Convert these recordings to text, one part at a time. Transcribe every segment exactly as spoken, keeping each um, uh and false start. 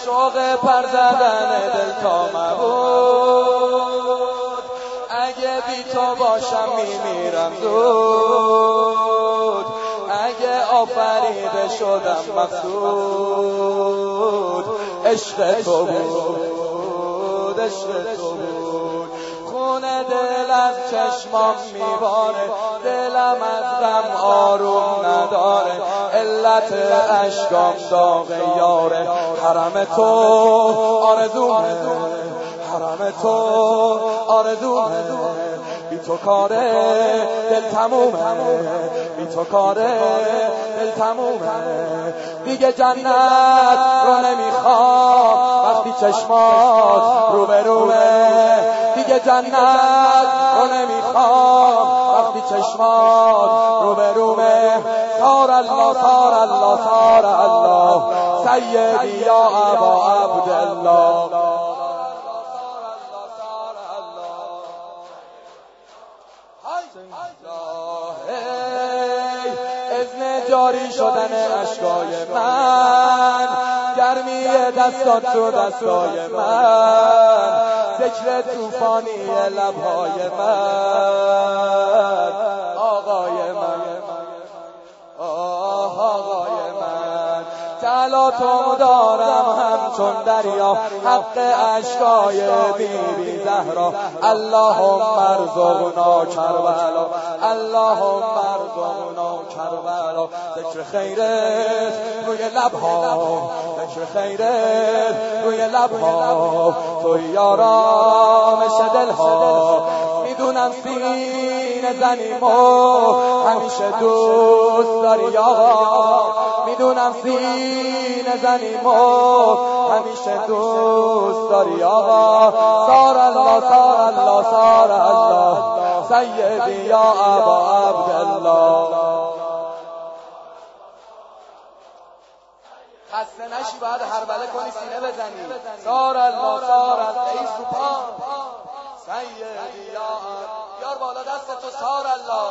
شوق پر زدن دل تا مبود، اگه بی تو باشم میمیرم زود، اگه آفریده شدم مقصود، عشق تو بود، عشق تو بود. خون دل از چشمام میباره، دلم از غم آروم نداره، علت اشکام داغ یاره. حرم تو آرزومه، حرم تو آرزومه، بی تو کاره دل تمومه، بی تو کاره دل تمومه. دیگه جنت رو نمیخوام وقتی چشمات رو به رومه، دیگه جنت رو نمیخوام وقتی چشمات رو به رومه. سار الله سار الله سار الله سیدی یا ابا عبدالله. اذن جاری شدن اشکای من، گرمی دستات تو دستای من، ذکر توفانی لبهای من، آقای من، آه آقای من. طلاتم دارم همچون دریا، حق اشکای بیبی زهرا. اللهم ارزقنا کربلا، اللهم ارزقنا کربلا. ذکر خیرت روی لبها، ذکر خیرت روی لبها، توی آرامش دلها. میدونم سینه زنیمو همیشه دوست داری آقا، میدونم سینه زنیمو همیشه دوست داری آقا. سار الله سار الله سار الله سیدی یا ابا عبدالله. خسته نشی باید هربله کنی سینه بزنی. سار الله سار الله ای سوپان سیدی یا یار بالا دست تو. سار الله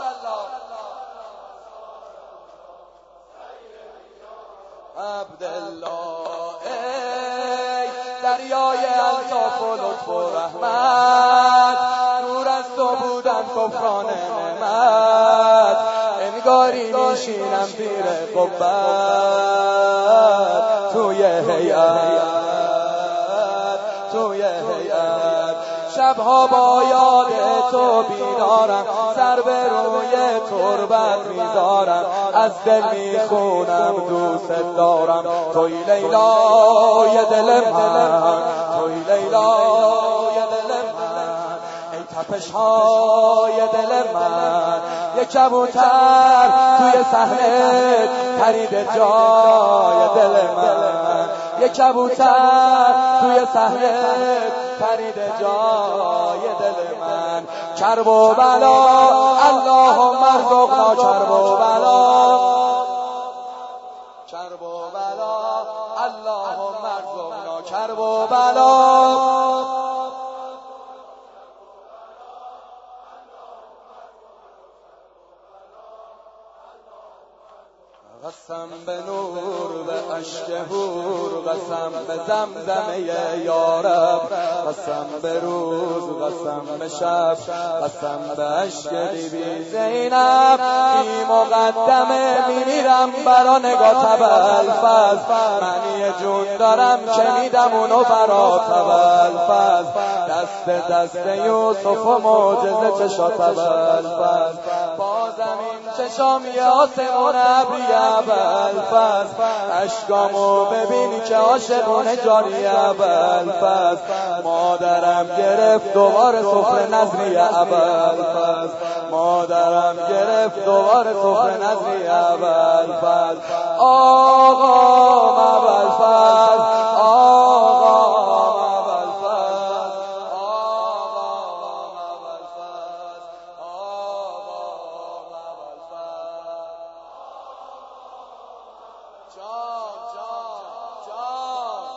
عبدالله. ای دریای الطاف و لطف و رحمت، دور از تو بودن کفران نعمت، انگاری میشینم زیر قبت توی هیئت، توی هیئت. شبها با یاد تو بیدارم، سر به روی تربت میذارم، از دل میخونم دوست دارم. توی لیلای دل من، توی لیلای دل من، ای تپش های دل من. یک کبوتر توی صحنه پرید جای دل من، یک کبوتر توی صحنه پرید جای دل من. کرب و بلا اللهم ارزقنا کرب و بلا، کرب و بلا اللهم ارزقنا کرب و بلا. قسم به نور به اشک هور، قسم به زمزمه یارب، قسم به روز قسم به شب، قسم به اشک بیبی زینب. بی مقدمه میمیرم برا نگاه تبلفز، من یه جون دارم که میدم اونو برا تبلفز. دست دست یوسف و معجزه چشا تبلفز، با زمین چشام یه آسمون ابری ابوالفضل. اشکامو ببینی که عاشقونه جاری ابوالفضل. مادرم گرفت دوباره سفره نظری ابوالفضل، مادرم گرفت دوباره سفره نظری ابوالفضل. آقا ابوالفضل، آقا ابوالفضل، آقا ابوالفضل، آقا ابوالفضل. جان جان جان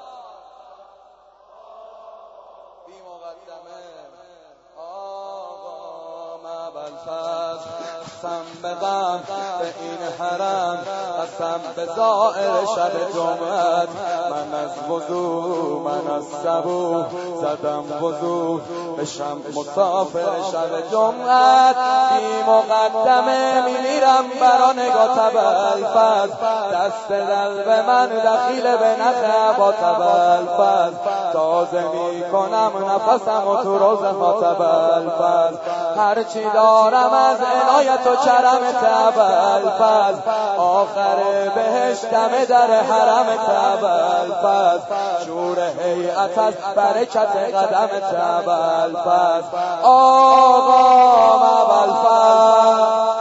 بی مقدمه آقا ابوالفضل. قسم به غم به این حرم، قسم به زائر شب جمعت. من از وضو من از صبوح زدم وضو بشم مسافر شب جمعت. بی مقدمه میمیرم برا نگاه تبلفز، دست قلب من دخیل به نخ با تبلفز. تازه میکنم نفسم و تو روزها تبلفز، هرچی دارم از عنایت و کرم تبلفز. آخر بهشتم در حرم تبلفز، شور هیئت از برکت قدم تبلفز. آقا مبلفز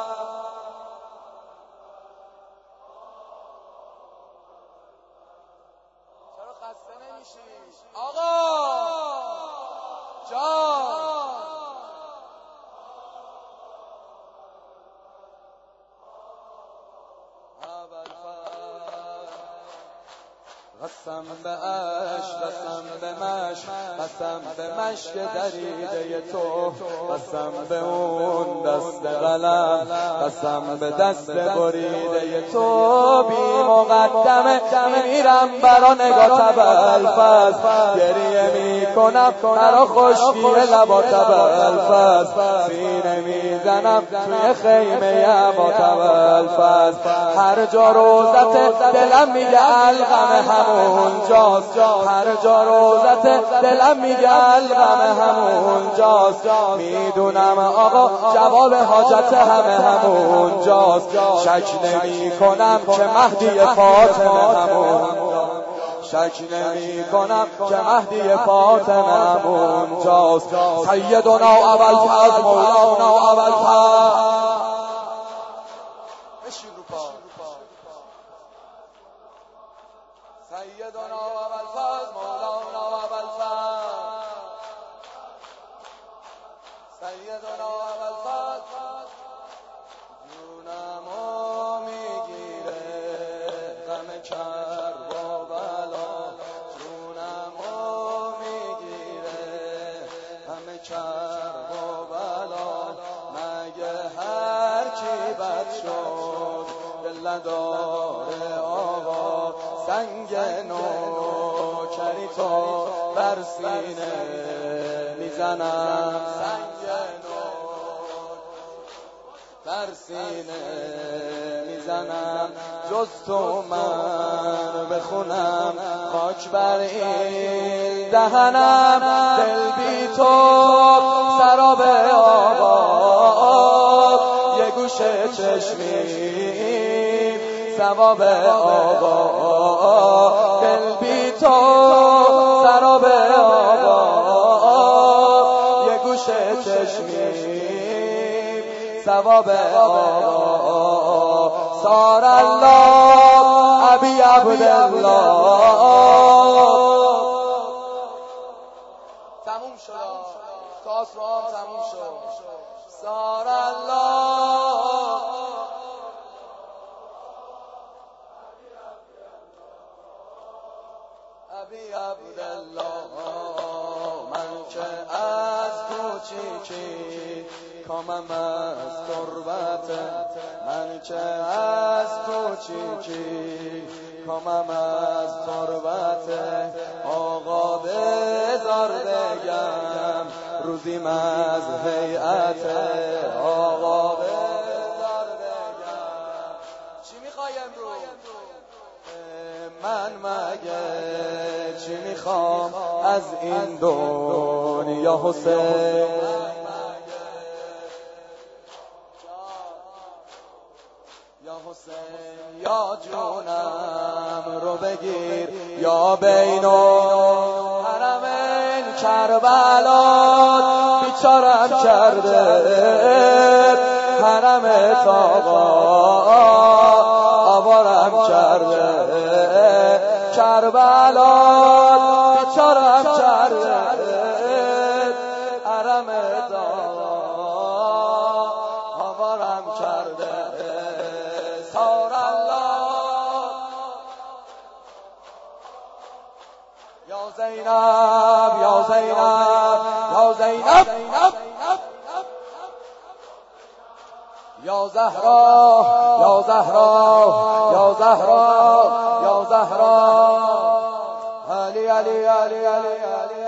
چرا خسته نمیشی؟ آقا جان قسم به عشق قسم به مشق قسم به مشق دریده تو، قسم به اون دست قلم قسم به دست بریده تو. بی مقدمه میمیرم برا نگاه تبلفز، گریه میکنم برا خشکی لبا تبلفز. سینه میزنم توی خیمه با تبلفز، هر جا روزت دلم میگه الغم همون جاست، هر جا روزت دلم میگه الغم همون جاست. میدونم آقا جواب حاجت همه همون جاست، شک نمی کنم که مهدی فاطمه همون شک نمی کنم که مهدی فاطمه همون جاست. سیدنا ابوالفضل مولانا ابوالفضل سیدنا ابوالفضل مولانا ابوالفضل سیدنا ابوالفضل جونمو میگیره غم کرب و بلا، جونمو میگیره غم کرب و بلا. مگه هر چی بد شد دل نداره آقا، سنگ نوکری تو بر سینه میزنم، سنگ نوکری بر سینه میزنم. جز تو من بخونم خاک بر این دهنم، دل بی تو سراب آقا، یه گوشه چشمی ثواب آقا. دل بی تو سراب آقا، یه گوشه چشمی ثواب آقا. سار الله ابی عبدالله. تموم شد تاس رو هم تموم شد. سار الله ابی عبدالله. من که از کوچیکی کامم از تربت، من که از کوچیکی کامم از تربت. آقا بذار بگم روزیم از هیئت، آقا بذار بگم چی میخوای امروز؟ من مگه چی میخوام از این دنیا حسین؟ یا حسین یا جونم رو بگیر، یا بینو حرمین کربلات بیچارم کرده حرم تاقا، آوارم کرده کربلات بیچارم کرده حرم تاقا، آوارم کرده. سار الله یا زینب یا زینب یا زینب یا زهرا یا زهرا یا زهرا یا زهرا علی علی علی علی علی